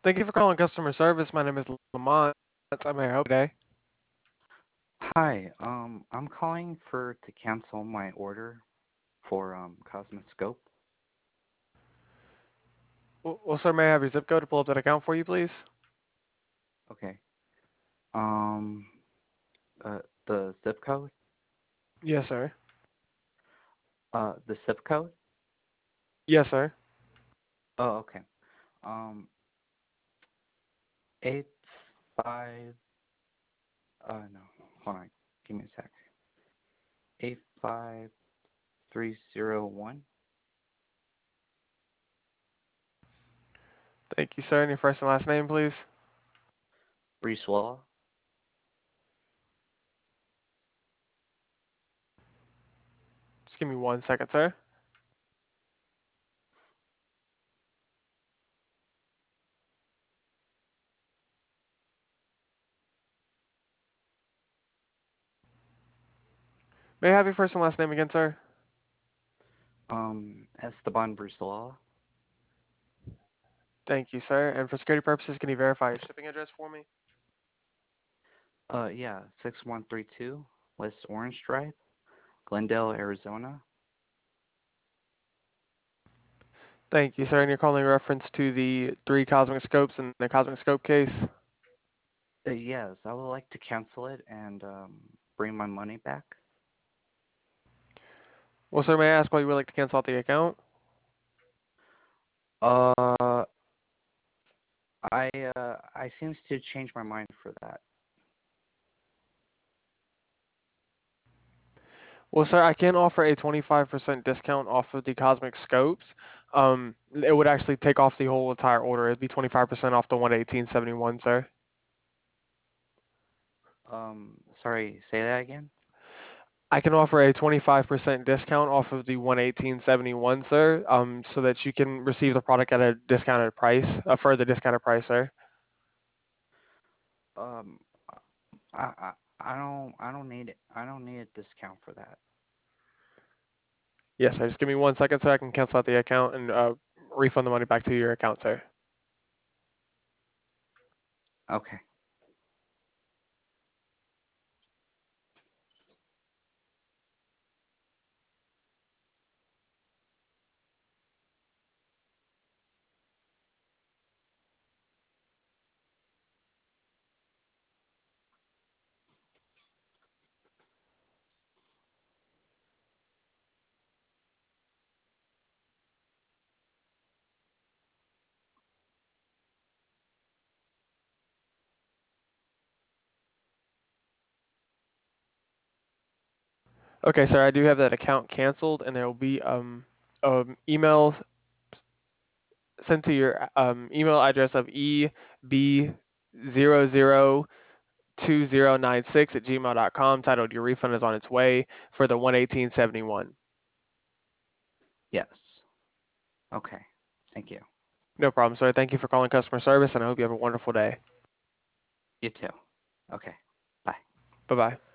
Thank you for calling customer service. My name is Lamont. I may help today. Hi, I'm calling to cancel my order for Cosmoscope. Well, sir, may I have your zip code to pull up that account for you, please? Okay. Um, the zip code? Yes, sir. The zip code? Yes, sir. Oh, okay. Um, 85. No, hold on. Give me a sec. 85301. Thank you, sir. And your first and last name, please. Briswell. Just give me 1 second, sir. May I have your first and last name again, sir? Esteban Briswell. Thank you, sir. And for security purposes, can you verify your shipping address for me? Yeah, 6132 West Orange Drive, Glendale, Arizona. Thank you, sir. And you're calling in reference to the three cosmic scopes in the cosmic scope case? Yes, I would like to cancel it and bring my money back. Well, sir, may I ask why you would like to cancel out the account? Uh, I seems to change my mind for that. Well, sir, I can offer a 25% discount off of the cosmic scopes. It would actually take off the whole entire order. It'd be 25% off the 118.71, sir. Sorry, say that again. I can offer a 25% discount off of the 118.71, sir, so that you can receive the product at a discounted price, a further discounted price, sir. Um, I don't need a discount for that. Yes, sir. Just give me 1 second, sir. I can cancel out the account and refund the money back to your account, sir. Okay. Okay, sir. I do have that account canceled, and there will be email sent to your email address of eb002096@gmail.com titled "Your refund is on its way" for the 118.71. Yes. Okay. Thank you. No problem, sir. Thank you for calling customer service, and I hope you have a wonderful day. You too. Okay. Bye. Bye bye.